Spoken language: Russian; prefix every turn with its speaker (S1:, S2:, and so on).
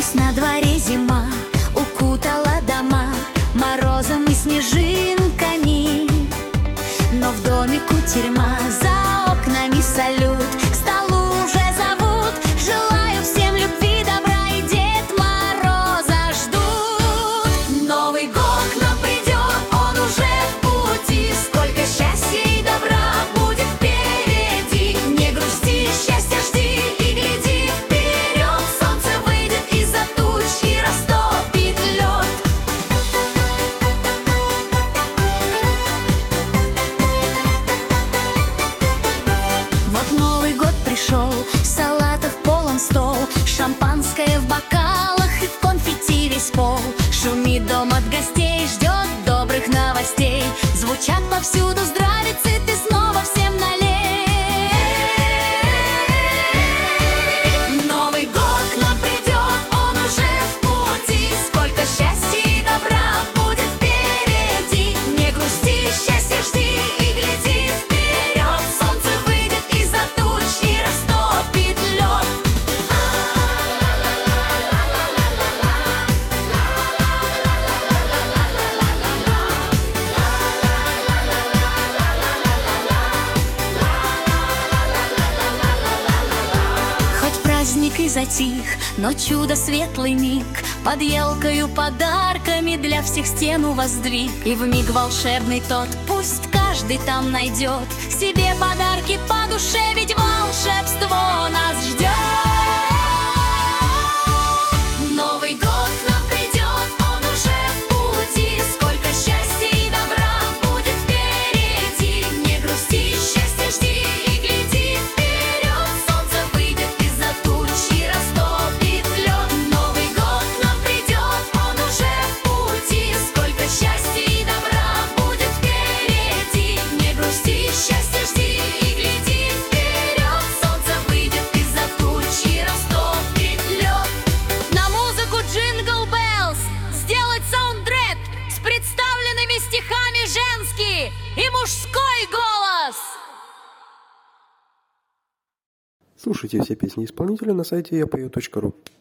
S1: Пусть на дворе зима укутала дома морозом и снежинками, но в доме кутерьма, за окнами салют, к столу уже зовут. Желаю всем любви, добра, и Дед Мороза ждут. Новый год к нам придет, он уже в пути. Сколько счастья и добра будет впереди. Не грусти, счастья жди и гляди вперед. Солнце выйдет из-за туч и растопит лед. Вот Новый год пришел, салатов полон стол, шампанское в бокалах и в конфетти весь пол. Шумит дом от гостей, ждет добрых новостей. Звучат повсюду здравицы, ты снова всем налей. Новый год к нам придет, он уже в пути. Сколько счастья и добра будет впереди. Не грусти, счастья жди и гляди вперед. Солнце выйдет из-за туч и растопит лед. Хоть праздник и затих, но чудо светлый миг. Под елкою подарками для всех стену воздвиг. И вмиг волшебный тот, пусть каждый там найдет себе подарки по душе, ведь волшебство нас ждет. Новый год к нам придет, он уже в пути. Сколько счастья и добра будет впереди. Не грусти, счастья жди и гляди вперед. Солнце выйдет из-за туч и растопит лед. Новый год к нам придет, он уже в пути. Сколько счастья и добра будет впереди. Не грусти, счастья жди и гляди вперед. Солнце выйдет из-за туч и растопит лед. На музыку Jingle Bells сделать саундтрек с представленными стихами женский и мужской голос.
S2: Слушайте все песни исполнителя на сайте yapою.ru.